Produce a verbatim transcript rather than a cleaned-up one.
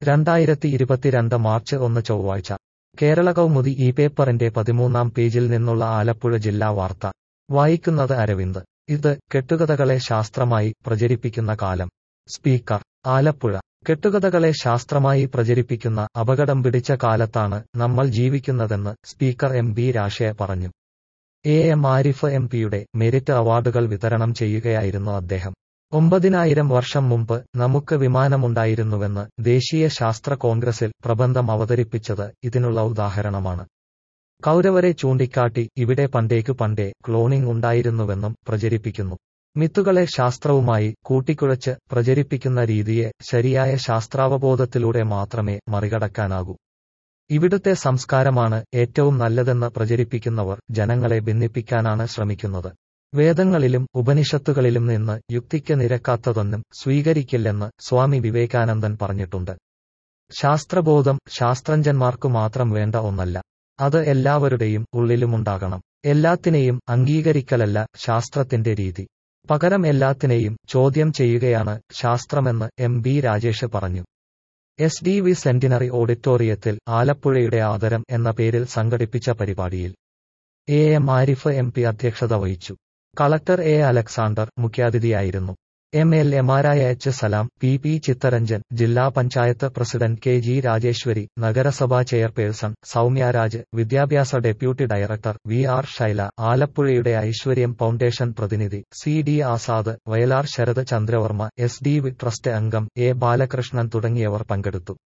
രണ്ടായിരത്തി ഇരുപത്തിരണ്ട് മാർച്ച് ഒന്ന് ചൊവ്വാഴ്ച കേരള കൗമുദി ഈ പേപ്പറിന്റെ പതിമൂന്നാം പേജിൽ നിന്നുള്ള ആലപ്പുഴ ജില്ലാ വാർത്ത വായിക്കുന്നത് അരവിന്ദ്. ഇത് കെട്ടുകഥകളെ ശാസ്ത്രമായി പ്രചരിപ്പിക്കുന്ന കാലം. സ്പീക്കർ, ആലപ്പുഴ. കെട്ടുകഥകളെ ശാസ്ത്രമായി പ്രചരിപ്പിക്കുന്ന അപകടം പിടിച്ച കാലത്താണ് നമ്മൾ ജീവിക്കുന്നതെന്ന് സ്പീക്കർ എം ബി രാഷേ പറഞ്ഞു. എ എം ആരിഫ് എം പിയുടെ മെരിറ്റ് അവാർഡുകൾ വിതരണം ചെയ്യുകയായിരുന്നു അദ്ദേഹം. ഒമ്പതിനായിരം വർഷം മുമ്പ് നമുക്ക് വിമാനമുണ്ടായിരുന്നുവെന്ന് ദേശീയ ശാസ്ത്ര കോൺഗ്രസിൽ പ്രബന്ധം അവതരിപ്പിച്ചത് ഇതിനുള്ള ഉദാഹരണമാണ്. കൗരവരെ ചൂണ്ടിക്കാട്ടി ഇവിടെ പണ്ടേക്കു പണ്ടേ ക്ലോണിംഗ് ഉണ്ടായിരുന്നുവെന്നും പ്രചരിപ്പിക്കുന്നു. മിത്തുകളെ ശാസ്ത്രവുമായി കൂട്ടിക്കുഴച്ച് പ്രചരിപ്പിക്കുന്ന രീതിയെ ശരിയായ ശാസ്ത്രാവബോധത്തിലൂടെ മാത്രമേ മറികടക്കാനാകൂ. ഇവിടുത്തെ സംസ്കാരമാണ് ഏറ്റവും നല്ലതെന്ന് പ്രചരിപ്പിക്കുന്നവർ ജനങ്ങളെ ഭിന്നിപ്പിക്കാനാണ് ശ്രമിക്കുന്നത്. വേദങ്ങളിലും ഉപനിഷത്തുകളിലും നിന്ന് യുക്തിക്ക് നിരക്കാത്തതൊന്നും സ്വീകരിക്കില്ലെന്ന് സ്വാമി വിവേകാനന്ദൻ പറഞ്ഞിട്ടുണ്ട്. ശാസ്ത്രബോധം ശാസ്ത്രജ്ഞന്മാർക്കു മാത്രം വേണ്ട ഒന്നല്ല. അത് എല്ലാവരുടെയും ഉള്ളിലുമുണ്ടാകണം. എല്ലാത്തിനെയും അംഗീകരിക്കലല്ല ശാസ്ത്രത്തിന്റെ രീതി. പകരം എല്ലാത്തിനെയും ചോദ്യം ചെയ്യുകയാണ് ശാസ്ത്രമെന്ന് എം ബി രാജേഷ് പറഞ്ഞു. എസ് ഡി വി സെന്റിനറി ഓഡിറ്റോറിയത്തിൽ ആലപ്പുഴയുടെ ആദരം എന്ന പേരിൽ സംഘടിപ്പിച്ച പരിപാടിയിൽ A M Arif M P അധ്യക്ഷത വഹിച്ചു. കളക്ടർ എ അലക്സാണ്ടർ മുഖ്യാതിഥിയായിരുന്നു. എം എൽ എമാരായ H Salam, P P Chitharanjan, ജില്ലാ panchayat president K G Rajeshwari, നഗരസഭാ ചെയർപേഴ്സൺ സൗമ്യ രാജ്, വിദ്യാഭ്യാസ deputy director V R Shaila, ആലപ്പുഴയുടെ ഐശ്വര്യം ഫൗണ്ടേഷൻ പ്രതിനിധി C D Azad, Vayalar Sarath Chandravarma, S D V trust അംഗം എ ബാലകൃഷ്ണൻ തുടങ്ങിയവർ പങ്കെടുത്തു.